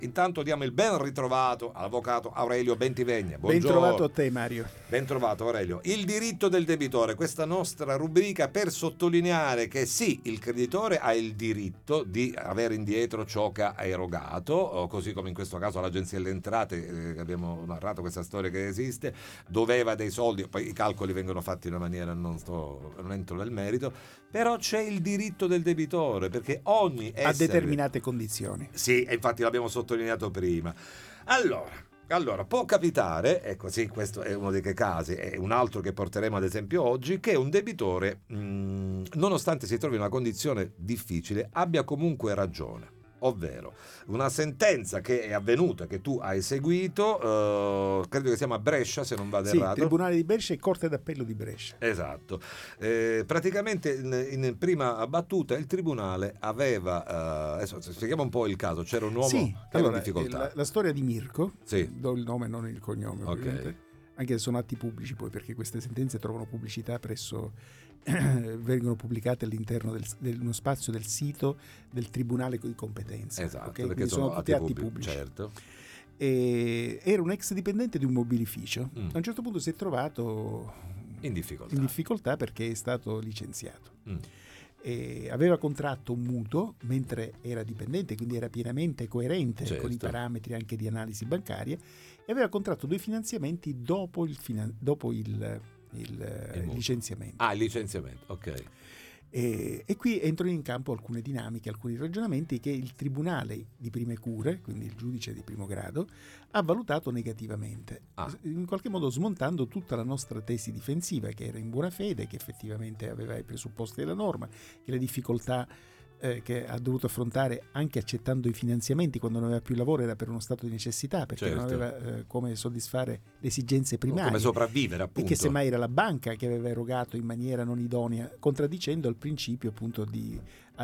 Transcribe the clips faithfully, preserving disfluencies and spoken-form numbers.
Intanto diamo il ben ritrovato all'avvocato Aurelio Bentivegna. Buongiorno. Ben trovato a te, Mario. Ben trovato, Aurelio. Il diritto del debitore, questa nostra rubrica per sottolineare che sì, il creditore ha il diritto di avere indietro ciò che ha erogato, o così come in questo caso l'Agenzia delle Entrate, eh, abbiamo narrato questa storia che esiste, doveva dei soldi, poi i calcoli vengono fatti in una maniera, non, sto, non entro nel merito, però c'è il diritto del debitore, perché ogni essere... A determinate condizioni. Sì, e infatti l'abbiamo sottolineato prima. Allora, allora, può capitare, ecco sì, questo è uno dei casi, è un altro che porteremo ad esempio oggi, che un debitore, mh, nonostante si trovi in una condizione difficile, abbia comunque ragione. Ovvero, una sentenza che è avvenuta, che tu hai seguito, eh, credo che siamo a Brescia, se non vado sì, errato. Tribunale di Brescia e Corte d'Appello di Brescia. Esatto. Eh, praticamente in, in prima battuta il Tribunale aveva, eh, adesso spieghiamo un po' il caso, c'era un uomo sì, che allora, era in difficoltà. La, la storia di Mirko, sì. do il nome non il cognome, okay. ovviamente, anche se sono atti pubblici poi, perché queste sentenze trovano pubblicità presso... vengono pubblicate all'interno del, dello spazio del sito del Tribunale di competenza. Esatto, okay? perché sono, sono tutti atti pubblici, pubblici. Certo. E era un ex dipendente di un mobilificio. Mm. A un certo punto si è trovato in difficoltà, in difficoltà perché è stato licenziato. Mm. E aveva contratto un mutuo mentre era dipendente, quindi era pienamente coerente certo. con i parametri anche di analisi bancaria, e aveva contratto due finanziamenti dopo il, finan- dopo il il, il licenziamento. Ah, il licenziamento, ok. E, e qui entrano in campo alcune dinamiche, alcuni ragionamenti che il Tribunale di Prime Cure, quindi il giudice di primo grado, ha valutato negativamente, ah. in qualche modo smontando tutta la nostra tesi difensiva, che era in buona fede, che effettivamente aveva i presupposti della norma, che le difficoltà Eh, che ha dovuto affrontare anche accettando i finanziamenti quando non aveva più lavoro era per uno stato di necessità, perché certo. non aveva eh, come soddisfare le esigenze primarie, come sopravvivere, appunto, e che semmai era la banca che aveva erogato in maniera non idonea, contraddicendo il principio appunto di,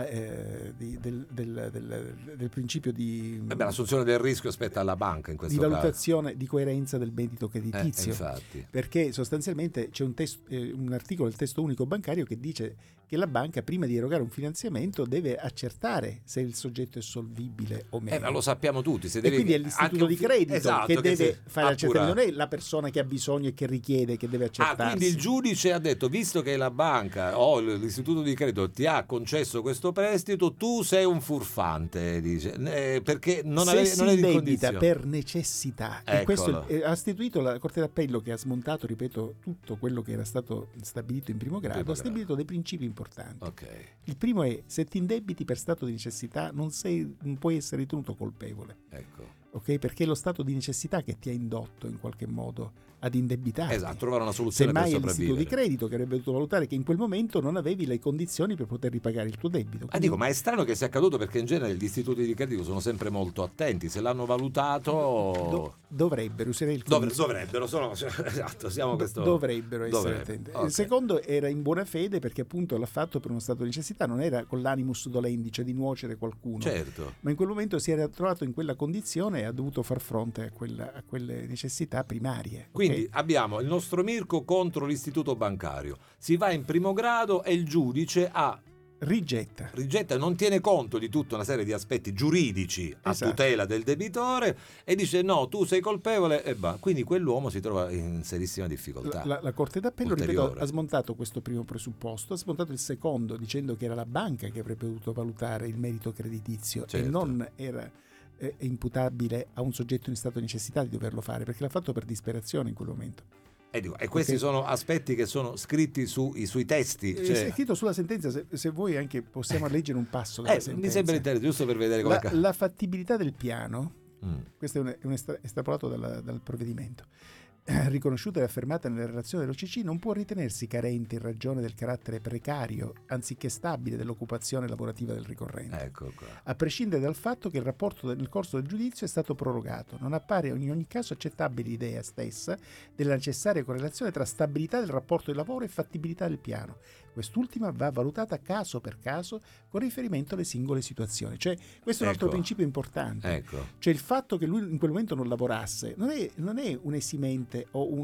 eh, di, del, del, del, del principio di eh beh, l'assunzione del rischio spetta alla banca in questo di valutazione caso. Di coerenza del debito creditizio, eh, infatti. perché sostanzialmente c'è un, testo, eh, un articolo del testo unico bancario che dice che la banca prima di erogare un finanziamento deve accertare se il soggetto è solvibile o meno. Eh, ma lo sappiamo tutti. Se e devi... quindi è l'istituto di credito esatto, che, che deve fare l'accertamento, non è la persona persona che ha bisogno e che richiede che deve accertarsi. Ah, quindi il giudice ha detto, visto che la banca o l'istituto di credito ti ha concesso questo prestito, tu sei un furfante, dice, eh, perché non se avevi, si non eri in indebita condizione. per necessità, e questo è, ha istituito la Corte d'Appello, che ha smontato, ripeto, tutto quello che era stato stabilito in primo grado, primo ha stabilito dei principi importanti. Okay. Il primo è: se ti indebiti per stato di necessità non, sei, non puoi essere ritenuto colpevole. Ecco. Ok, perché è lo stato di necessità che ti ha indotto in qualche modo ad indebitarti. Esatto, trovare una soluzione Semmai per è l'istituto sopravvivere. di credito che avrebbe dovuto valutare che in quel momento non avevi le condizioni per poter ripagare il tuo debito. Ah, Quindi... dico, ma è strano che sia accaduto, perché in genere gli istituti di credito sono sempre molto attenti, se l'hanno valutato Do- dovrebbero, userei il Dovre- dovrebbero, sono, esatto, siamo Do- questo... dovrebbero essere Dovrebbe. attenti. Okay. Il secondo era in buona fede, perché appunto l'ha fatto per uno stato di necessità, non era con l'animus dolendi, cioè di nuocere qualcuno, Certo. ma in quel momento si era trovato in quella condizione e ha dovuto far fronte a, quella, a quelle necessità primarie. Quindi okay? abbiamo il nostro Mirko contro l'istituto bancario, si va in primo grado e il giudice ha rigetta rigetta, non tiene conto di tutta una serie di aspetti giuridici a esatto. tutela del debitore e dice no, tu sei colpevole e va. Quindi quell'uomo si trova in serissima difficoltà. La, la, la Corte d'Appello, ulteriore. ripeto, ha smontato questo primo presupposto, ha smontato il secondo dicendo che era la banca che avrebbe dovuto valutare il merito creditizio, certo. e non era eh, imputabile a un soggetto in stato di necessità di doverlo fare, perché l'ha fatto per disperazione in quel momento. E, dico, e questi okay. sono aspetti che sono scritti su, sui testi. Cioè... È scritto sulla sentenza, se, se vuoi anche possiamo leggere un passo dalla eh, sentenza. Mi sembra interessante, giusto per vedere come... La, la fattibilità del piano, mm. questo è un, è un estra, estrapolato dal, dal provvedimento, riconosciuta e affermata nella relazione dell'O C C, non può ritenersi carente in ragione del carattere precario, anziché stabile, dell'occupazione lavorativa del ricorrente. Ecco qua. A prescindere dal fatto che il rapporto nel corso del giudizio è stato prorogato, non appare in ogni caso accettabile l'idea stessa della necessaria correlazione tra stabilità del rapporto di lavoro e fattibilità del piano. Quest'ultima va valutata caso per caso con riferimento alle singole situazioni. Cioè, questo è un ecco. altro principio importante. Ecco. Cioè, il fatto che lui in quel momento non lavorasse non è, non è un esimente o una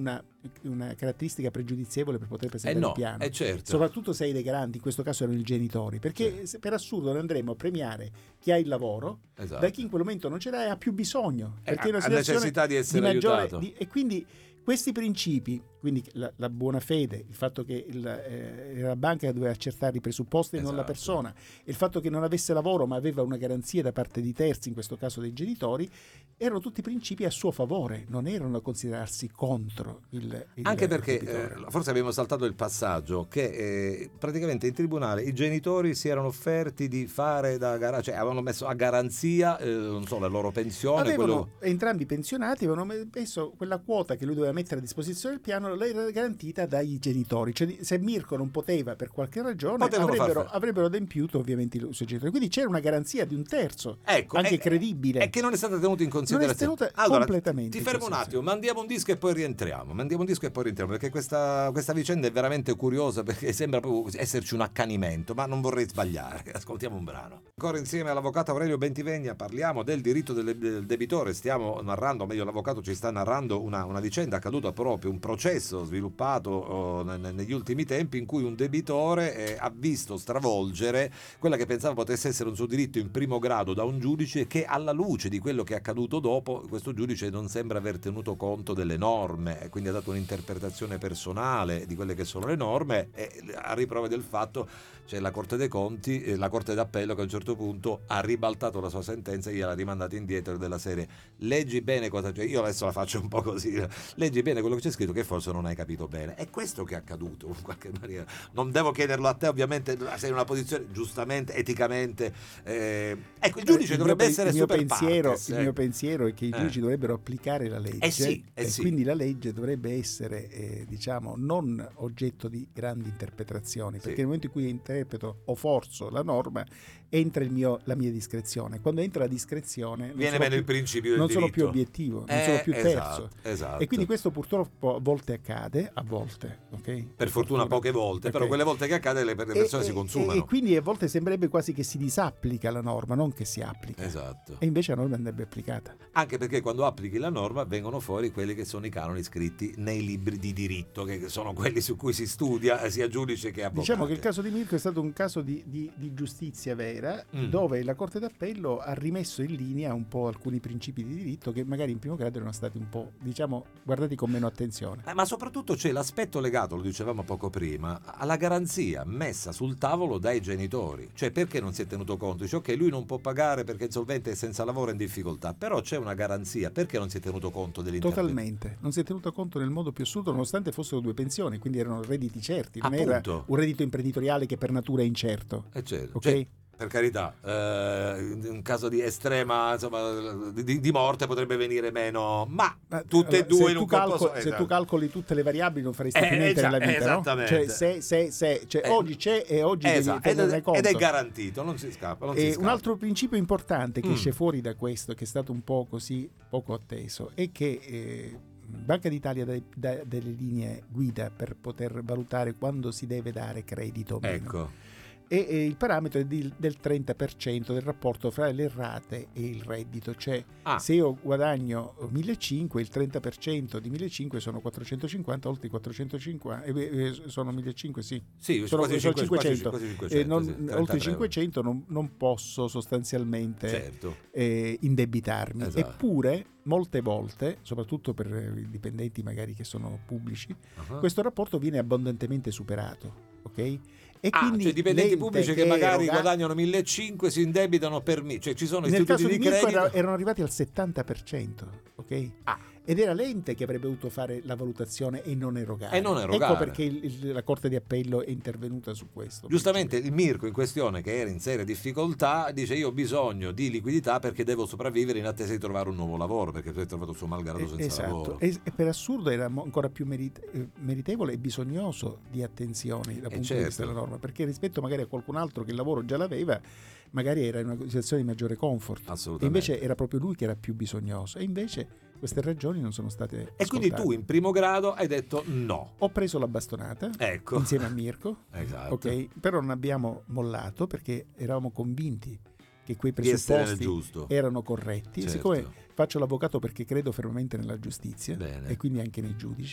una caratteristica pregiudizievole per poter presentare eh no, il piano. eh certo. Soprattutto se hai dei garanti, in questo caso erano i genitori, perché Sì. se per assurdo noi andremo a premiare chi ha il lavoro, Esatto. da chi in quel momento non ce l'ha e ha più bisogno, perché Eh, è una ha situazione necessità di essere maggiore aiutato. di- e quindi questi principi, quindi la, la buona fede, il fatto che il, eh, era la banca che doveva accertare i presupposti e non la Esatto. persona, e il fatto che non avesse lavoro ma aveva una garanzia da parte di terzi, in questo caso dei genitori, erano tutti principi a suo favore, non erano da considerarsi contro il, il Anche perché debitore. eh, forse abbiamo saltato il passaggio che eh, praticamente in tribunale i genitori si erano offerti di fare da gara- cioè avevano messo a garanzia eh, non so, la loro pensione, Avevano quello... entrambi pensionati, avevano messo quella quota che lui doveva mettere a disposizione del piano, lei era garantita dai genitori, cioè se Mirko non poteva per qualche ragione Potevano avrebbero, far- avrebbero adempiuto ovviamente i suoi genitori, quindi c'era una garanzia di un terzo, Ecco, anche e- credibile. E che non è stata tenuta in considerazione. tenuta Allora, completamente ti in fermo un considerazione. attimo, mandiamo un disco e poi rientriamo. Mandiamo un disco e poi rientriamo, perché questa, questa vicenda è veramente curiosa, perché sembra proprio esserci un accanimento, ma non vorrei sbagliare. Ascoltiamo un brano. Ancora insieme all'avvocato Aurelio Bentivegna parliamo del diritto del, del debitore. Stiamo narrando, o meglio l'avvocato ci sta narrando una, una vicenda accaduta proprio, un processo sviluppato oh, ne- negli ultimi tempi in cui un debitore eh, ha visto stravolgere quella che pensava potesse essere un suo diritto in primo grado da un giudice che, alla luce di quello che è accaduto dopo, questo giudice non sembra aver tenuto conto delle norme e quindi ha dato un'interpretazione personale di quelle che sono le norme, e a riprova del fatto c'è la Corte dei Conti, eh, la Corte d'Appello che a un certo punto ha ribaltato la sua sentenza e gliel'ha rimandata indietro, della serie leggi bene cosa c'è, io adesso la faccio un po' così, leggi bene quello che c'è scritto che forse non hai capito bene. È questo che è accaduto in qualche maniera. Non devo chiederlo a te, ovviamente sei in una posizione giustamente, eticamente eh, ecco, il giudice il dovrebbe mio, essere il mio super pensiero, partes, il eh. mio pensiero è che i Eh. giudici dovrebbero applicare la legge, Eh sì, eh e sì. quindi la legge dovrebbe essere eh, diciamo non oggetto di grandi interpretazioni, perché Sì. nel momento in cui interpreto o forzo la norma entra il mio, la mia discrezione. Quando entra la discrezione non Viene sono meno più, il principio del non diritto. sono più obiettivo, non Eh, sono più terzo. esatto, esatto. E quindi questo purtroppo a volte accade, a volte, ok? Per fortuna poche volte, però Ok. quelle volte che accade le, le persone E- si e- consumano. E quindi a volte sembrerebbe quasi che si disapplica la norma, non che si applica. Esatto. E invece la norma andrebbe applicata. Anche perché quando applichi la norma vengono fuori quelli che sono i canoni scritti nei libri di diritto, che sono quelli su cui si studia eh, sia giudice che avvocato. Diciamo che il caso di Mirko è stato un caso di, di- di giustizia vera, Mm. dove la Corte d'Appello ha rimesso in linea un po' alcuni principi di diritto che magari in primo grado erano stati un po', diciamo, guardati con meno attenzione. Eh, ma soprattutto c'è l'aspetto legato, lo dicevamo poco prima, alla garanzia messa sul tavolo dai genitori. Cioè, perché non si è tenuto conto? Dice, ok, lui non può pagare perché è insolvente e senza lavoro è in difficoltà, però c'è una garanzia. Perché non si è tenuto conto dell'intervento? Totalmente, non si è tenuto conto nel modo più assoluto, nonostante fossero due pensioni, quindi erano redditi certi, non era Appunto. un reddito imprenditoriale che per natura è incerto. Eh, certo. Ok? Cioè, per carità, eh, in caso di estrema insomma, di, di morte potrebbe venire meno, ma Ma, tutte e allora, due se in un tu calcol- corpo so- se esatto. tu calcoli tutte le variabili non faresti Eh, più niente esa- nella vita, no? esattamente. Cioè, se, se, se, cioè Eh, oggi c'è e oggi devi Esatto, ed, tenerne è, conto. ed è garantito, non si scappa. Non si E scappa. un altro principio importante che Mm. esce fuori da questo, che è stato un po' così poco atteso, è che eh, Banca d'Italia dà, dà delle linee guida per poter valutare quando si deve dare credito o meno. Ecco. E, e il parametro è di- del trenta per cento del rapporto fra le rate e il reddito, cioè Ah. se io guadagno millecinquecento, il trenta per cento di millecinquecento sono quattrocentocinquanta, oltre i quattrocentocinquanta eh, eh, sono millecinquecento, sì. Sì, Sono- quasi sono cinque- cinquecento. quasi Eh, cinquecento, non- sì, oltre i trentatré. cinquecento non, non posso sostanzialmente Certo. eh, indebitarmi. Esatto. Eppure molte volte, soprattutto per eh, i dipendenti magari che sono pubblici, Uh-huh. questo rapporto viene abbondantemente superato, ok? E Ah, quindi cioè dipendenti l'ente pubblici che magari eroga- guadagnano millecinquecento si indebitano per me, cioè ci sono nel istituti caso di di Mirko credito. era- erano arrivati al settanta per cento, ok? Ah. Ed era l'ente che avrebbe dovuto fare la valutazione e non erogare. E non erogare. Ecco perché il- il- la Corte di Appello è intervenuta su questo. Giustamente il Mirko in questione, che era in seria difficoltà, dice io ho bisogno di liquidità perché devo sopravvivere in attesa di trovare un nuovo lavoro, perché si è trovato il suo malgrado Eh, senza esatto. lavoro. E, e per assurdo era mo- ancora più merit- eh, meritevole e bisognoso di attenzioni dal Eh, punto certo. di vista della norma, perché rispetto magari a qualcun altro che il lavoro già l'aveva, magari era in una situazione di maggiore comfort. E Assolutamente. invece era proprio lui che era più bisognoso. E invece queste ragioni non sono state E quindi ascoltate. tu in primo grado hai detto no. Ho preso la bastonata Ecco. insieme a Mirko, Esatto. ok? Però non abbiamo mollato perché eravamo convinti che quei Di essere nel presupposti giusto. erano corretti. Certo. Siccome faccio l'avvocato perché credo fermamente nella giustizia Bene. e quindi anche nei giudici,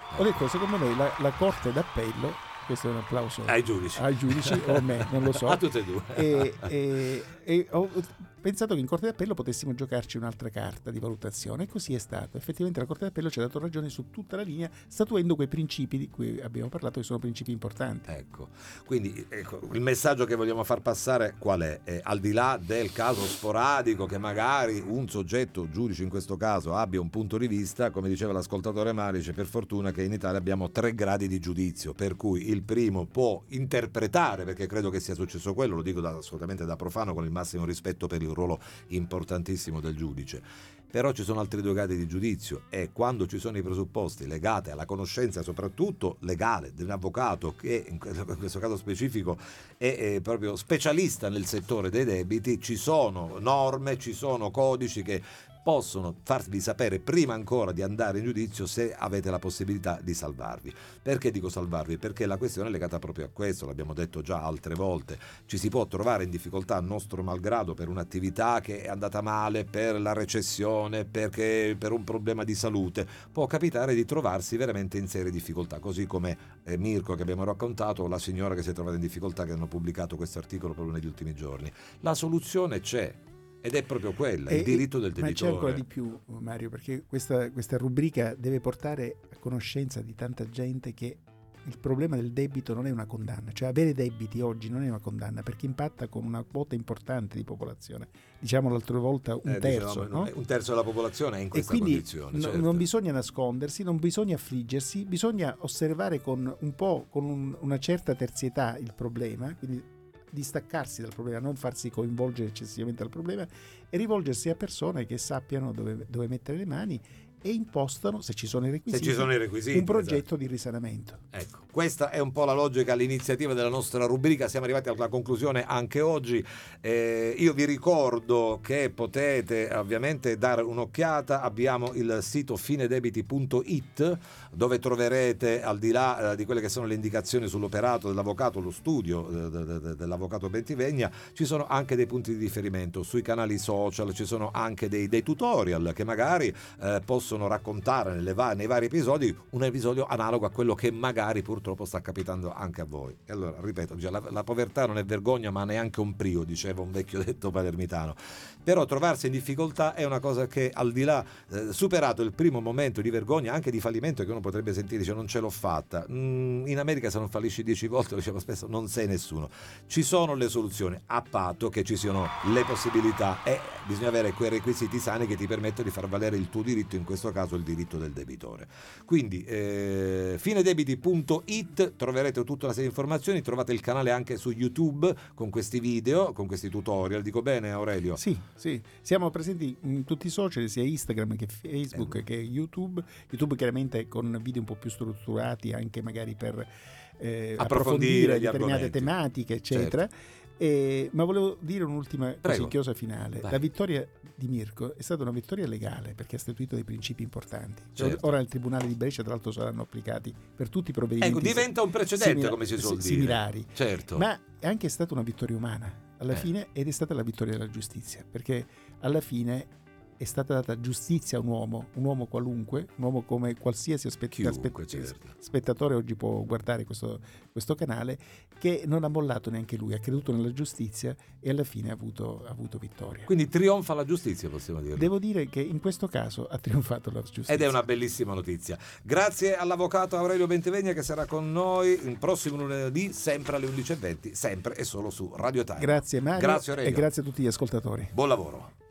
Ho detto, secondo me la, la Corte d'Appello, questo è un applauso ai giudici, ai giudici o a me, non lo so, a tutte e due, e, e, e ho pensato che in Corte d'Appello potessimo giocarci un'altra carta di valutazione, e così è stato. Effettivamente la Corte d'Appello ci ha dato ragione su tutta la linea, statuendo quei principi di cui abbiamo parlato, che sono principi importanti. Ecco, quindi ecco, il messaggio che vogliamo far passare qual è? Eh, al di là del caso sporadico che magari un soggetto, giudice in questo caso, abbia un punto di vista, come diceva l'ascoltatore Marice, per fortuna che in Italia abbiamo tre gradi di giudizio, per cui il primo può interpretare, perché credo che sia successo quello, lo dico da, assolutamente da profano, con il massimo rispetto per il ruolo importantissimo del giudice, però ci sono altri due gradi di giudizio, e quando ci sono i presupposti legati alla conoscenza soprattutto legale di un avvocato che in questo caso specifico è, è proprio specialista nel settore dei debiti, ci sono norme, ci sono codici che possono farvi sapere prima ancora di andare in giudizio se avete la possibilità di salvarvi. Perché dico salvarvi? Perché la questione è legata proprio a questo, l'abbiamo detto già altre volte, ci si può trovare in difficoltà a nostro malgrado per un'attività che è andata male, per la recessione, perché per un problema di salute, può capitare di trovarsi veramente in serie difficoltà, così come eh, Mirko che abbiamo raccontato, la signora che si è trovata in difficoltà, che hanno pubblicato questo articolo proprio negli ultimi giorni. La soluzione c'è, ed è proprio quella, il e, diritto del debitore. Ma c'è ancora di più, Mario, perché questa, questa rubrica deve portare a conoscenza di tanta gente che il problema del debito non è una condanna, cioè avere debiti oggi non è una condanna, perché impatta con una quota importante di popolazione, diciamo l'altra volta un eh, terzo, diciamo, no? un terzo della popolazione è in questa e quindi condizione. No, certo. Non bisogna nascondersi, non bisogna affliggersi, bisogna osservare con un po', con un, una certa terzietà il problema, quindi distaccarsi dal problema, non farsi coinvolgere eccessivamente dal problema, e rivolgersi a persone che sappiano dove, dove mettere le mani e impostano, se ci sono i requisiti, se ci sono i requisiti un progetto esatto. di risanamento. Ecco, questa è un po' la logica, l'iniziativa della nostra rubrica. Siamo arrivati alla conclusione anche oggi. Eh, io vi ricordo che potete ovviamente dare un'occhiata, abbiamo il sito finedebiti punto it, dove troverete, al di là eh, di quelle che sono le indicazioni sull'operato dell'avvocato, lo studio eh, de, de, dell'avvocato Bentivegna, ci sono anche dei punti di riferimento sui canali social, ci sono anche dei, dei tutorial che magari eh, possono raccontare nelle va- nei vari episodi un episodio analogo a quello che magari purtroppo sta capitando anche a voi. E allora, ripeto, la, la povertà non è vergogna, ma neanche un prio, diceva un vecchio detto palermitano. Però trovarsi in difficoltà è una cosa che, al di là, eh, superato il primo momento di vergogna, anche di fallimento, che uno potrebbe sentire, dice non ce l'ho fatta. Mm, in America se non fallisci dieci volte, lo dicevo spesso, non sei nessuno. Ci sono le soluzioni, a patto che ci siano le possibilità, e bisogna avere quei requisiti sani che ti permettono di far valere il tuo diritto, in questo caso il diritto del debitore. Quindi eh, finedebiti punto it, troverete tutta una serie di informazioni, trovate il canale anche su YouTube con questi video, con questi tutorial. Dico bene, Aurelio? Sì, sì, siamo presenti in tutti i social, sia Instagram che Facebook eh. che YouTube. YouTube chiaramente con video un po' più strutturati, anche magari per eh, approfondire, approfondire determinate argomenti. tematiche, eccetera. Certo. Eh, ma volevo dire un'ultima così chiosa finale. Vai. La vittoria di Mirko è stata una vittoria legale, perché ha statuito dei principi importanti. Certo. Ora nel Tribunale di Brescia, tra l'altro, saranno applicati per tutti i provvedimenti. Ecco, diventa un precedente, simila- come si suol dire. Similari. Certo. Ma è anche stata una vittoria umana alla eh. fine, ed è stata la vittoria della giustizia, perché alla fine è stata data giustizia a un uomo, un uomo qualunque, un uomo come qualsiasi aspett- Chiunque, aspett- certo. spettatore oggi può guardare questo, questo canale, che non ha mollato neanche lui, ha creduto nella giustizia e alla fine ha avuto, ha avuto vittoria. Quindi trionfa la giustizia, possiamo dire. Devo dire che in questo caso ha trionfato la giustizia. Ed è una bellissima notizia. Grazie all'avvocato Aurelio Bentivegna, che sarà con noi il prossimo lunedì, sempre alle undici e venti, sempre e solo su Radio Time. Grazie Mario. Grazie Aurelio. E grazie a tutti gli ascoltatori. Buon lavoro.